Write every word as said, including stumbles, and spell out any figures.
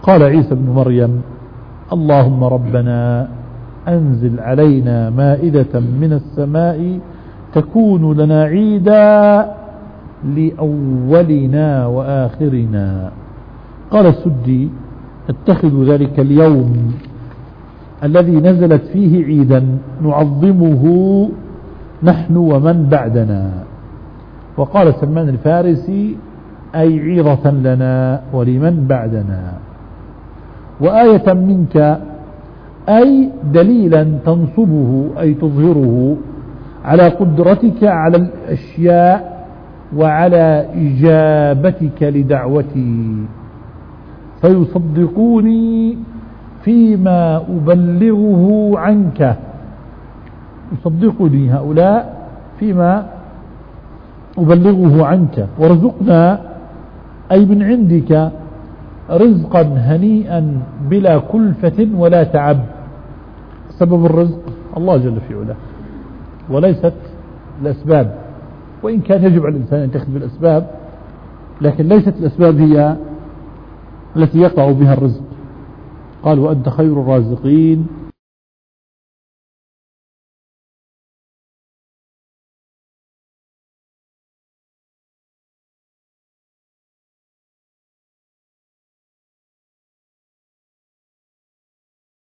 قال عيسى بن مريم اللهم ربنا أنزل علينا مائدة من السماء تكون لنا عيدا لأولنا وآخرنا. قال السدي اتخذوا ذلك اليوم الذي نزلت فيه عيدا نعظمه نحن ومن بعدنا. وقال سلمان الفارسي أي عيرة لنا ولمن بعدنا. وآية منك أي دليلا تنصبه أي تظهره على قدرتك على الأشياء وعلى إجابتك لدعوتي فيصدقوني فيما أبلغه عنك. يصدقني هؤلاء فيما أبلغه عنك. وارزقنا أي من عندك رزقا هنيئا بلا كلفة ولا تعب. سبب الرزق الله جل في علاه وليست الأسباب، وإن كان يجب على الإنسان أن يتخذ بالأسباب، لكن ليست الأسباب هي التي يقع بها الرزق. قال وأنت خير الرازقين